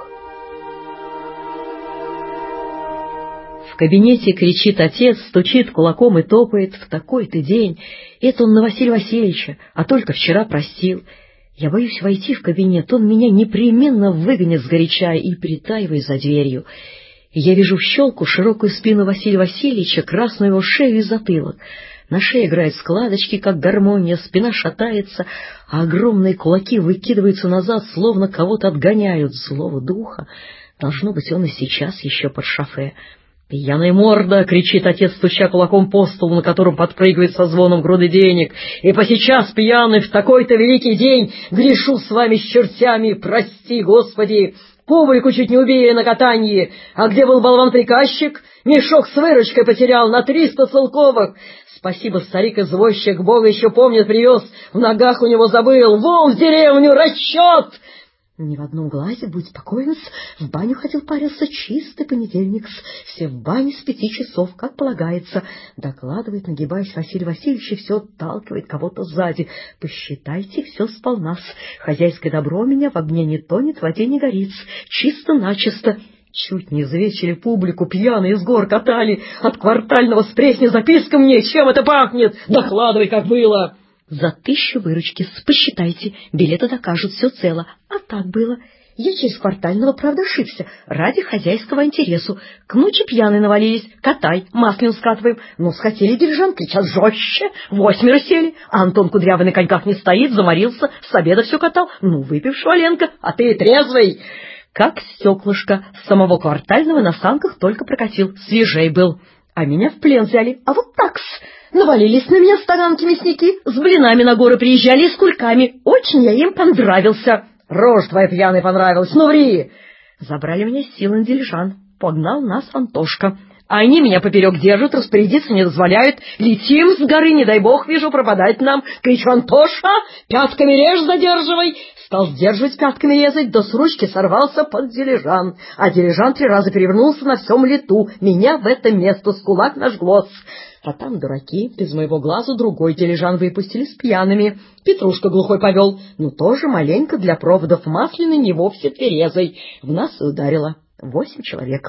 В кабинете кричит отец, стучит кулаком и топает: в такой-то день. Это он на Василия Васильевича, а только вчера простил. Я боюсь войти в кабинет, он меня непременно выгонит сгоряча, и притаиваю за дверью. И я вижу в щелку широкую спину Василия Васильевича, красную его шею и затылок. На шее играют складочки, как гармония, спина шатается, а огромные кулаки выкидываются назад, словно кого-то отгоняют. Злого духа. Должно быть, он и сейчас еще под шофе. «Пьяная морда!» — кричит отец, стуча кулаком по столу, на котором подпрыгивает со звоном груды денег. «И посейчас, пьяный, в такой-то великий день грешу с вами, с чертями, прости, Господи! Публику чуть не убили на катанье. А где был болван-приказчик? Мешок с выручкой потерял на триста целковых. Спасибо, старик-извозчик, Бога еще помнит, привез, в ногах у него забыл. Вон в деревню, расчет!» «Ни в одном глазе, будь спокоен, в баню ходил, парился, чистый понедельник, все в бане с пяти часов, как полагается», — докладывает, нагибаясь Василий Васильевич, и все отталкивает кого-то сзади. «Посчитайте все сполна, хозяйское добро меня в огне не тонет, в воде не горит, чисто-начисто». Чуть не извечили публику, пьяные с гор катали, от квартального с Пресни записка мне, чем это пахнет, докладывай, как было. «За тысячу выручки, посчитайте, билеты докажут, все цело. А так было. Я через квартального, правда, ошибся, ради хозяйского интересу. К ночи пьяные навалились, катай, маслину скатываем. Ну, схотели дирижант, кричат жестче, восьмеро сели. А Антон Кудрявый на коньках не стоит, заморился, с обеда все катал. Ну, выпив Шваленко, а ты трезвый». Как стеклышко, с самого квартального на санках только прокатил, свежей был. А меня в плен взяли, а вот так-с. Навалились на меня стаганки мясники, с блинами на горы приезжали и с кульками. Очень я им понравился. Рожь твоя пьяная понравилась, ну ври. Забрали меня силы на дилижан, погнал нас Антошка. А они меня поперек держат, распорядиться не дозволяют. Летим с горы, не дай бог, вижу, пропадать нам. Кричу: «Антоша, пятками режь, задерживай!» Стал сдерживать, пятками резать, да с ручки сорвался под дилижан. А дилижан три раза перевернулся на всем лету. Меня в это место с кулак нажгло. А там дураки, без моего глаза другой дилижан выпустили с пьяными. Петрушка глухой повел, ну тоже маленько для проводов масляной, не вовсе тверезой. В нас и ударило. Восемь человек.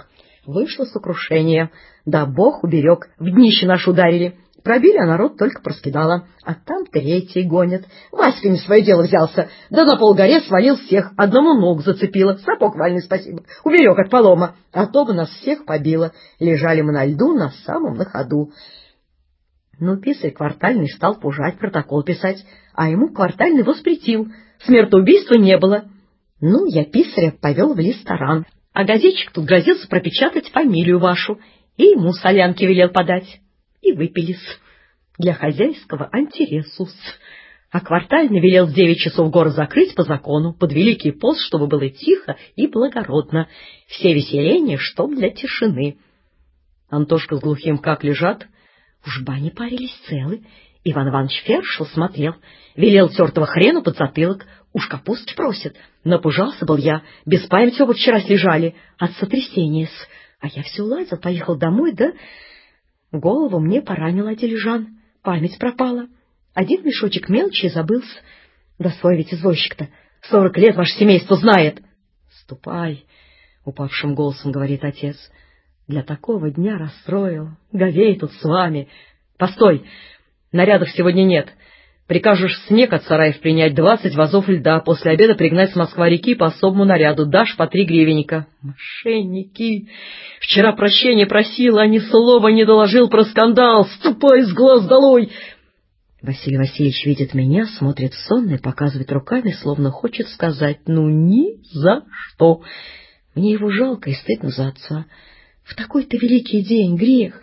Вышло сокрушение. Да бог уберег, в днище наш ударили. Пробили, а народ только проскидало. А там третий гонят. Васька не свое дело взялся. Да на полгоре свалил всех. Одному ногу зацепило. Сапог вальный, спасибо. Уберег от полома. А то бы нас всех побило. Лежали мы на льду на самом на ходу. Ну, писарь квартальный стал пужать, протокол писать. А ему квартальный воспретил. Смертоубийства не было. Ну, я писаря повел в ресторан. А газетчик тут грозился пропечатать фамилию вашу. И ему солянки велел подать. И выпились. Для хозяйского антиресус. А квартальный велел в девять часов город закрыть по закону, под Великий пост, чтобы было тихо и благородно. Все веселения, чтоб для тишины. Антошка с Глухим как лежат? Уж бани парились целы. Иван Иванович фершил, смотрел. Велел тертого хрена под затылок. Уж капустыч просит. Напужался был я. Без памяти оба вчера слежали. От сотрясения-с. А я все уладил, поехал домой, да... Голову мне поранил Адележан. Память пропала. Один мешочек мелочи забылся. Да свой ведь извозчик-то. Сорок лет ваше семейство знает. Ступай, — упавшим голосом говорит отец. Для такого дня расстроил. Говей тут с вами. Постой, нарядов сегодня нет. Прикажешь снег от сараев принять, двадцать вазов льда, после обеда пригнать с Москва-реки по особому наряду, дашь по три гривенника. Мошенники! Вчера прощения просила, а ни слова не доложил про скандал. Ступай с глаз долой! Василий Васильевич видит меня, смотрит сонно и показывает руками, словно хочет сказать: ну, ни за что. Мне его жалко и стыдно за отца. В такой-то великий день грех.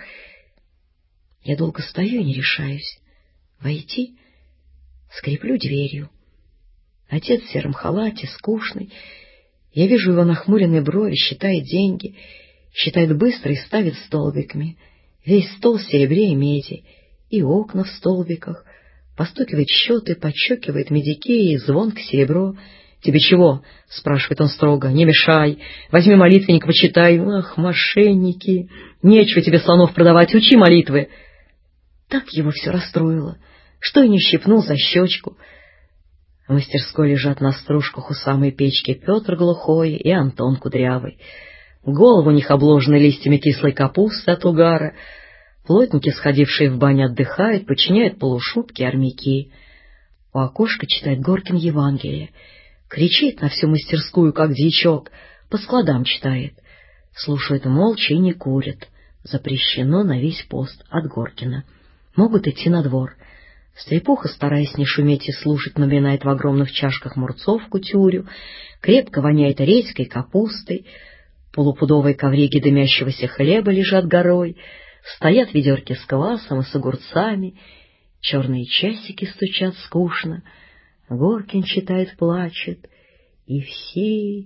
Я долго стою и не решаюсь. Войти? Скреплю дверью. Отец в сером халате, скучный. Я вижу его нахмуренные брови, считает деньги, считает быстро и ставит столбиками. Весь стол в серебре и меди, и окна в столбиках. Постукивает счеты, подчекивает медики и звонко серебро. — Тебе чего? — спрашивает он строго. — Не мешай. Возьми молитвенник, почитай. Ах, мошенники! Нечего тебе слонов продавать, учи молитвы. Так его все расстроило, что и не щипнул за щечку. В мастерской лежат на стружках у самой печки Петр Глухой и Антон Кудрявый. Голову у них обложены листьями кислой капусты от угара. Плотники, сходившие в баню, отдыхают, подчиняют полушубки, армяки. У окошка читает Горкин Евангелие. Кричит на всю мастерскую, как дьячок, по складам читает. Слушают молча и не курят. Запрещено на весь пост от Горкина. Могут идти на двор. Стрепуха, стараясь не шуметь и слушать, наминает в огромных чашках мурцовку тюрю, крепко воняет редькой, капустой, полупудовые ковриги дымящегося хлеба лежат горой, стоят ведерки с квасом и с огурцами, черные часики стучат скучно, Горкин читает, плачет, и все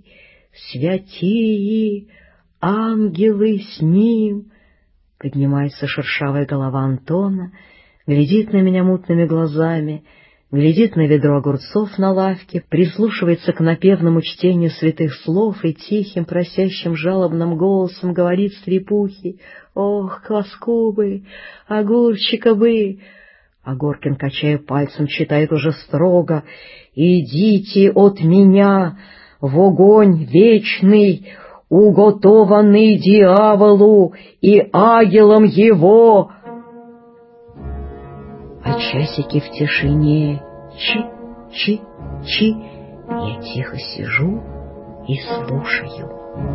святые ангелы с ним. Поднимается шершавая голова Антона, глядит на меня мутными глазами, глядит на ведро огурцов на лавке, прислушивается к напевному чтению святых слов и тихим, просящим жалобным голосом говорит стрепухи: «Ох, кваску бы, огурчика бы!» А Горкин, качая пальцем, читает уже строго: «Идите от меня в огонь вечный, уготованный дьяволу и ангелам его». А часики в тишине чи-чи-чи. Я тихо сижу и слушаю.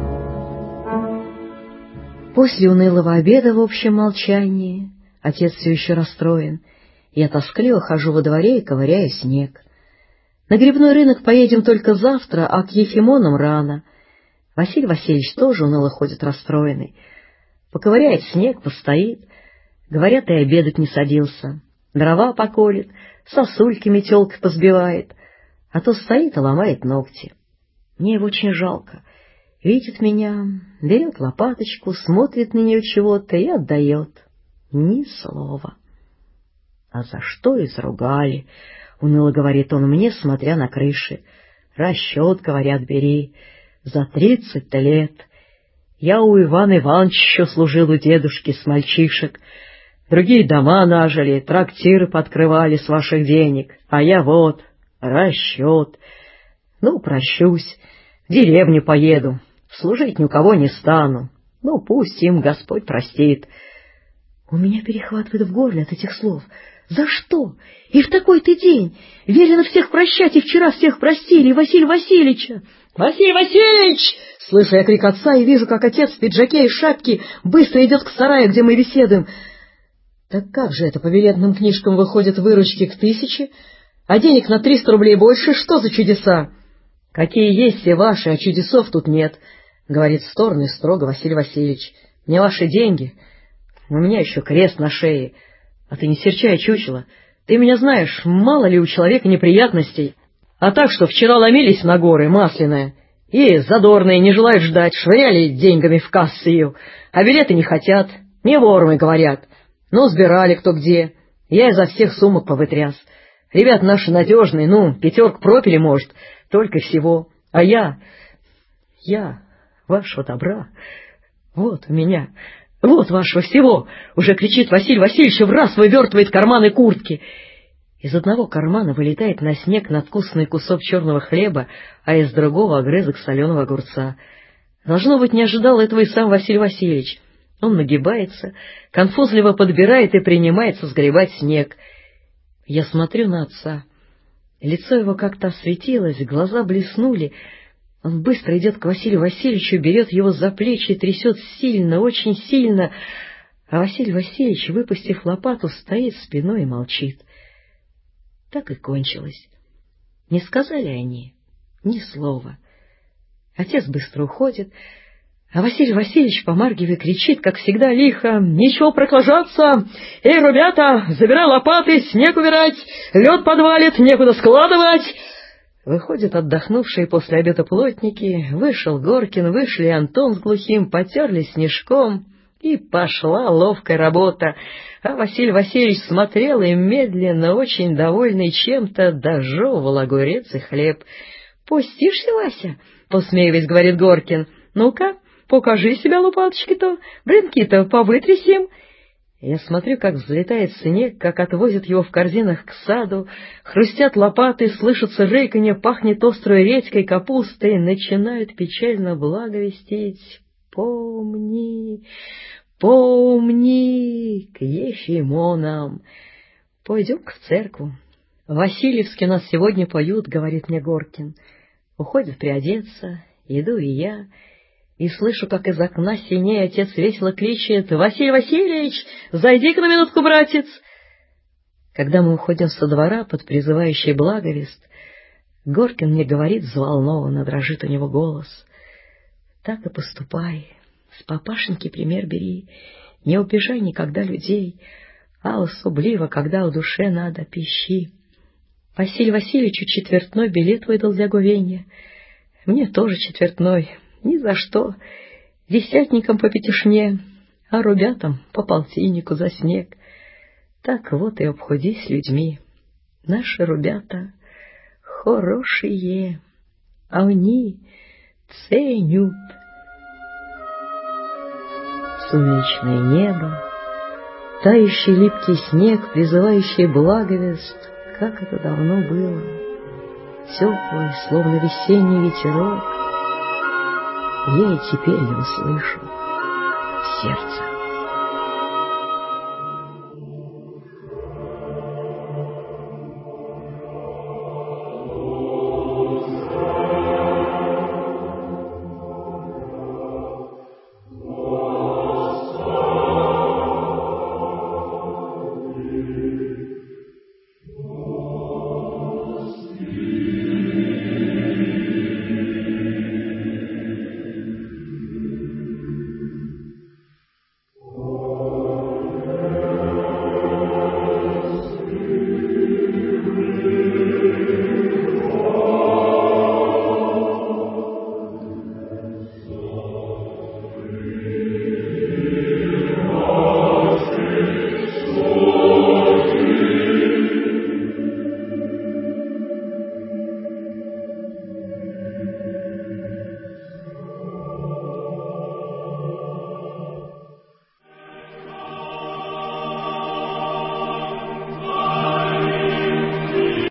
После унылого обеда в общем молчании отец все еще расстроен. Я тоскливо хожу во дворе и ковыряю снег. На грибной рынок поедем только завтра, а к Ефимонам рано. Василий Васильевич тоже уныло ходит расстроенный. Поковыряет снег, постоит. Говорят, и обедать не садился. Дрова поколет, сосульки метелкой позбивает, а то стоит и ломает ногти. Мне его очень жалко. Видит меня, берет лопаточку, смотрит на нее чего-то и отдает. Ни слова. А за что изругали? Уныло говорит он мне, смотря на крыши. Расчет, говорят, бери. За тридцать-то лет. Я у Ивана Ивановича еще служил у дедушки с мальчишек. Другие дома нажили, трактиры подкрывали с ваших денег, а я вот, расчет. Ну, прощусь, в деревню поеду, служить ни у кого не стану. Ну, пусть им Господь простит. У меня перехватывает в горле от этих слов. За что? И в такой-то день велено всех прощать, и вчера всех простили, Василия Васильевича. Василий Васильевич! Слышу я крик отца и вижу, как отец в пиджаке и шапке быстро идет к сараю, где мы беседуем. Так как же это по билетным книжкам выходят выручки к тысяче, а денег на триста рублей больше? Что за чудеса? Какие есть все ваши, а чудесов тут нет, говорит в сторону и строго Василий Васильевич. Не ваши деньги. У меня еще крест на шее. А ты не серчай, чучело. Ты меня знаешь, мало ли у человека неприятностей. А так, что вчера ломились на горы Масляное, и задорные не желают ждать, швыряли деньгами в кассу, а билеты не хотят, не вормы, говорят. Ну, сбирали кто где. Я изо всех сумок повытряс. Ребят наши надежные, ну, пятерку пропили, может, только всего. А я... я вашего добра. Вот у меня... Вот вашего всего! Уже кричит Василий Васильевич и в раз вывертывает карманы куртки. Из одного кармана вылетает на снег надкусанный кусок черного хлеба, а из другого огрызок соленого огурца. Должно быть, не ожидал этого и сам Василий Васильевич. Он нагибается, конфузливо подбирает и принимается сгребать снег. Я смотрю на отца. Лицо его как-то осветилось, глаза блеснули. Он быстро идет к Василию Васильевичу, берет его за плечи и трясет сильно, очень сильно, а Василий Васильевич, выпустив лопату, стоит спиной и молчит. Так и кончилось. Не сказали они ни слова. Отец быстро уходит, а Василий Васильевич, помаргивая, кричит, как всегда, лихо: «Ничего проклажаться! Эй, ребята, забирай лопаты, снег убирать, лед подвалит, некуда складывать!» Выходят отдохнувшие после обеда плотники, вышел Горкин, вышли Антон с Глухим, потерлись снежком, и пошла ловкая работа. А Василий Васильевич смотрел и медленно, очень довольный чем-то, дожевывал огурец и хлеб. — Пустишься, Вася? — посмеиваясь, говорит Горкин. — Ну-ка, покажи себя лопаточки-то, брынки-то повытрясем. Я смотрю, как взлетает снег, как отвозят его в корзинах к саду, хрустят лопаты, слышится рыканье, пахнет острой редькой, капустой, начинают печально благовестить: «Помни, помни, к ефимонам». Пойдем-ка в церковь. Васильевски нас сегодня поют, говорит мне Горкин. Уходит приодеться, иду и я. И слышу, как из окна синей отец весело кличет: «Василий Васильевич, зайди-ка на минутку, братец!» Когда мы уходим со двора под призывающий благовест, Горкин мне говорит взволнованно, дрожит у него голос: «Так и поступай, с папашеньки пример бери, не убежай никогда людей, а особливо, когда у душе надо, пищи. Василий Васильевичу четвертной билет выдал для говенья, мне тоже четвертной». Ни за что. Десятникам по пятишне, а ребятам по полтиннику за снег. Так вот и обходись людьми. Наши ребята хорошие, а они ценят. Сумеречное небо, тающий липкий снег, призывающий благовест, как это давно было. Теплый, словно весенний ветерок, я и теперь его слышу в сердце.